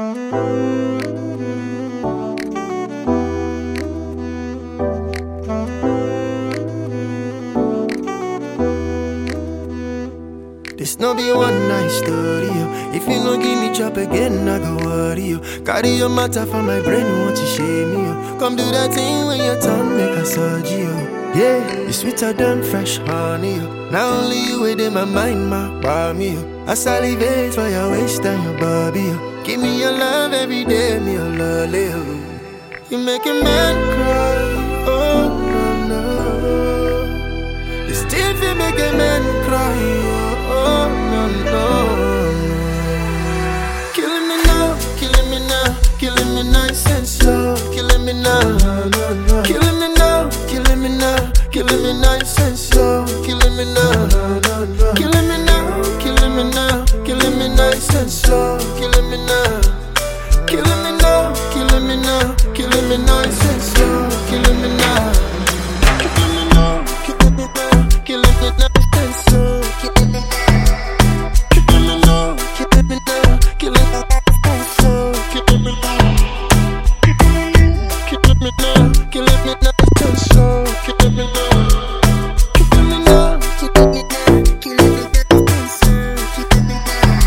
This no be one night story, yo. If you no give me chop again, I go worry, yo. Carry your matter for my brain, want to shame me, yo. Come do that thing when your tongue make a surgery, yo. Yeah, you sweeter than fresh honey, yo. Now only you within my mind, my me, yo. I salivate for your waist and your body, yo. Give me your love every day, me your love, yo. You make a man cry, oh no no. You still feel make a man cry, oh no no. Killing me now, killing me now, killing me nice and slow. Killing me now, killing me now, killing me now, killing me nice and slow. Killing me now, killing me now, killing me now, killing me nice and slow. Killing me now, killing me now, killing me now, killing me nice and slow. Killing me now, killing me now, killing me now, killing me nice and slow. Killing me now, killing me now, killing me now, killing me nice and slow. Killing me now, killing me now, killing me nice and slow. Killing me now, killing me now, killing me now, killing me nice and slow. Killing me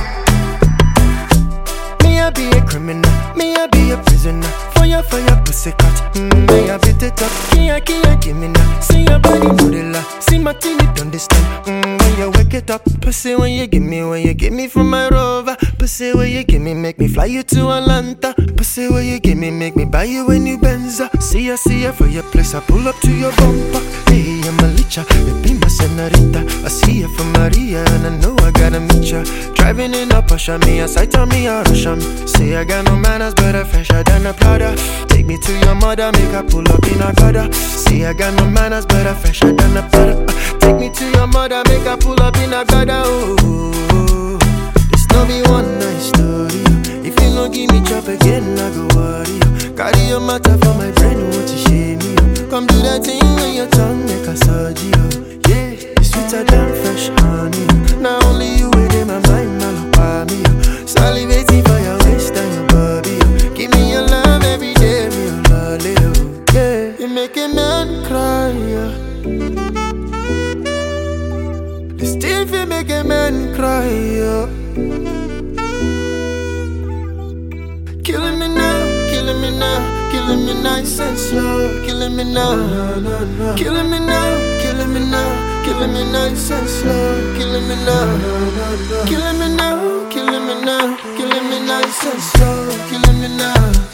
now. Me I be a criminal, me I be a prisoner. For your pussy cut, me I beat it up. Can't give me now. See your body model, see my team it understand. When you wake it up, pussy when you give me from my rover. Pussy when you give me, make me fly you to Atlanta. Pussy when you give me, make me buy you a new Benza. See ya for your place, I pull up to your bumper. Hey, I'm a licha, you be my senorita. I see you from Maria, and I know I gotta meet ya. Driving in a Porsche, me a sight on me a rush on. Say I got no manners, but I'm fresher than a Prada. Take me to your mother, make her pull up in a gutter. See I got no manners, but I'm fresher than a Prada. Take me to your mother, make her pull up in a gutter. Oh, this no be one night story. If you no give me chop again, I go worry. Carry your matter for my brain, want to shame me. Come do that thing when your tongue make a surgery. Yeah, you sweeter than fresh honey. Now only you within my mind, my love, me. Salivating for your waist and your body. Give me your love every day, me your love, yeah. You make a man cry, yeah. You still feel make a man cry, yeah. Killing me now, killing me now, killing me nice and slow. Killing me now, killing me now, killing me now, killing me nice and slow. Killing me now, killing me now, killing me now, killing me nice and slow. Killing me now.